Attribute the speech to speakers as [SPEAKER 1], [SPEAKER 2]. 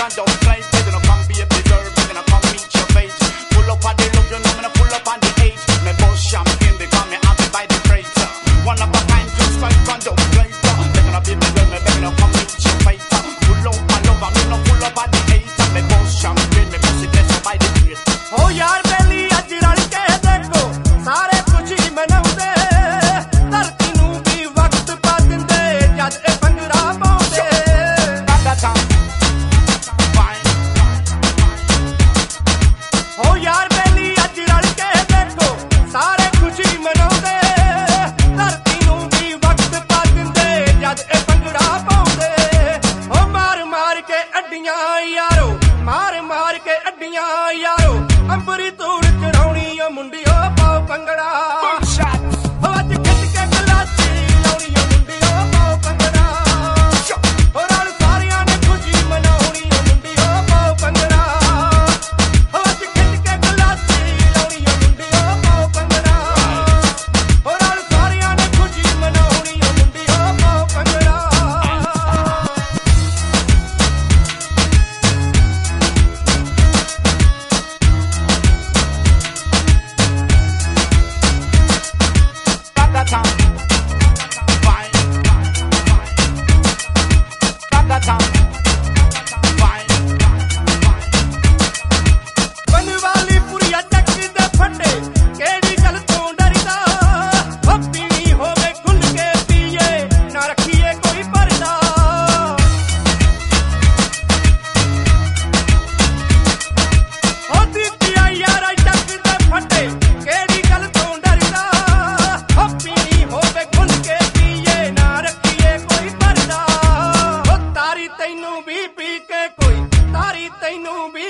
[SPEAKER 1] don't play. Better not come be a bigger, better not come meet your fate. Pull up on the love, you know me, pull up on the hate. Me boss champion, they call me happy by the freight. One of a kind, just like one don't play. Better not be bigger, me better not come meet your fate. Pull up on love, me no pull up on the hate. Me boss champion, me boss it better by the freight.
[SPEAKER 2] Oh yaar belly ਅੱਜ ਰਲ ਕੇ ਦੇਖੋ ਸਾਰੇ ਖੁਸ਼ੀ ਮਨਾਉਂਦੇ ਧਰਤੀ ਨੂੰ ਵੀ ਵਕਤ ਪਾ ਦਿੰਦੇ ਜਦ ਇਹ ਭੰਗੜਾ ਪਾਉਂਦੇ Oh yaar belly ਅੱਜ ਰਲ ਕੇ ਦੇਖੋ ਸਾਰੇ ਖੁਸ਼ੀ ਮਨਾਉਂਦੇ ਧਰਤੀ ਨੂੰ ਵੀ ਵਕਤ ਪਾ ਦਿੰਦੇ ਜਦ ਇਹ ਭੰਗੜਾ ਪਾਉਂਦੇ Oh ਮਾਰ ਮਾਰ ਕੇ ਅੱਡੀਆਂ ਯਾਰੋ ਮਾਰ ਮਾਰ ਕੇ ਅੱਡੀਆਂ ਯਾਰੋ ਅੰਬਰੀ ਧੂੜ ਚੜਾਉਣੀ ਓ ਮੁੰਡਿਓ ਪਾਓ ਭੰਗੜਾ ਅੱਜ ਖਿੱਚ ਕੇ ਗਲਾਚੀ ਲਾਉਣੀ ਓ ਮੁੰਡਿਓ ਪਾਓ ਭੰਗੜਾ ਨਾਲ ਸਾਰਿਆਂ ਨੇ ਖੁਸ਼ੀ ਮਨਾਉਣੀ ਓ ਮੁੰਡਿਓ ਪਾਓ ਭੰਗੜਾ ਅੱਜ ਖਿੱਚ ਕੇ ਗਲਾਚੀ ਲਾਉਣੀ ਓ ਮੁੰਡਿਓ ਪਾਓ ਭੰਗੜਾ ਨਾਲ ਸਾਰਿਆਂ ਨੇ ਖੁਸ਼ੀ ਮਨਾਉਣੀ ਓ ਮੁੰਡਿਓ ਪਾਓ ਭੰਗੜਾ ਬਨਵਾਲੀ ਪੁਰੀਆ ਚੱਕ ਦੇ ਫੱਟੇ ਕਿਹੜੀ ਗੱਲ ਤੋਂ ਡਰਦਾ ਉਹ ਪੀਣੀ ਹੋਵੇ ਖੁੱਲ ਕੇ ਪੀਏ ਨਾ ਰੱਖੀਏ ਕੋਈ ਪਰਦਾ ਉਹ ਦਿੱਤੀਆ ਯਾਰਾ ਚੱਕ ਦੇ ਫੱਟੇ ਕਿਹੜੀ ਗੱਲ ਤੋਂ ਡਰਦਾ ਉਹ ਪੀਣੀ ਹੋਵੇ ਖੁੱਲ ਕੇ ਪੀਏ ਨਾ ਰੱਖੀਏ ਕੋਈ ਪਰਦਾ ਉਹ ਤਾਰੀ ਤੈਨੂੰ ਵੀ ਪੀ ਕੇ ਕੋਈ ਤਾਰੀ ਤੈਨੂੰ ਵੀ